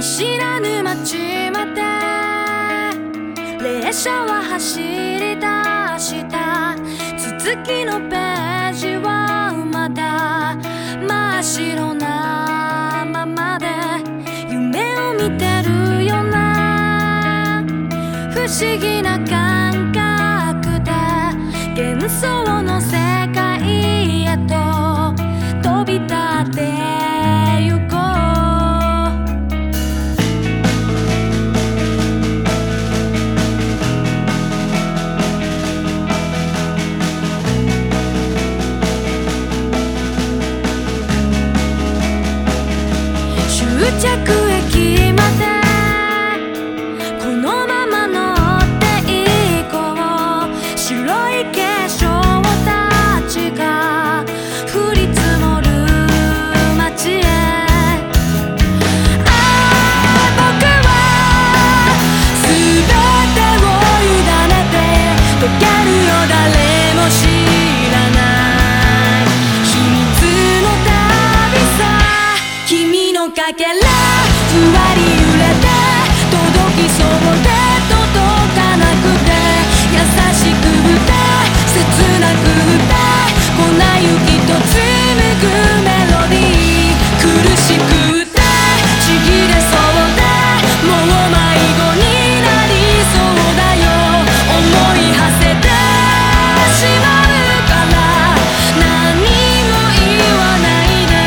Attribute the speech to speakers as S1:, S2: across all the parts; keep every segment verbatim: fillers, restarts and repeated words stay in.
S1: 見知らぬ街まで列車は走り出した。続きのページはまだ真っ白なままで夢を見てるよな。不思議な感覚で幻想の世界へと飛び立ってゆこう。終着駅までこのまま乗っていこう。白い化粧たちが降り積もる街へ。ああ僕は全てを委ねて溶けるよ。誰も知らない秘密の旅さ。君のかけらふわり揺れて届きそうで届かなくて優しくて切なくて粉雪と紡ぐメロディー。苦しくてちぎれそうでもう迷子になりそうだよ。思い馳せてしまうから何も言わないで。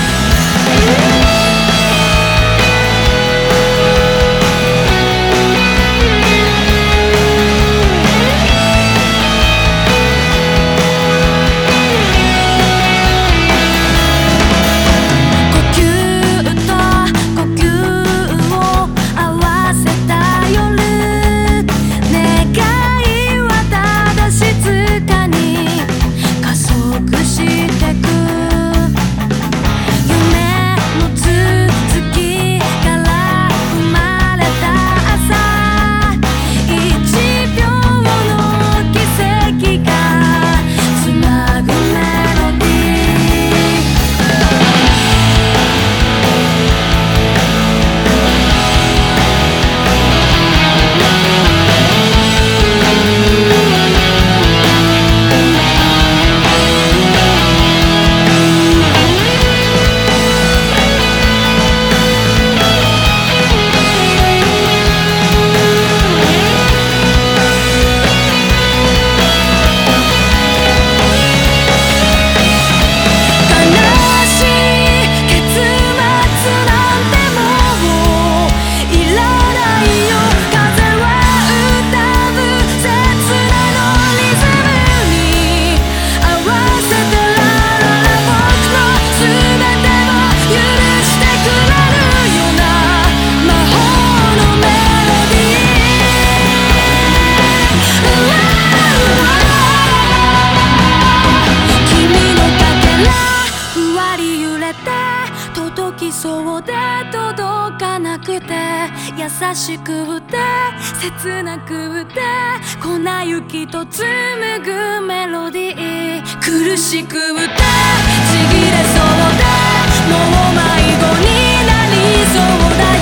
S1: 届きそうで届かなくて優しくて切なくて粉雪と紡ぐメロディー。苦しくてちぎれそうでもう迷子になりそうだ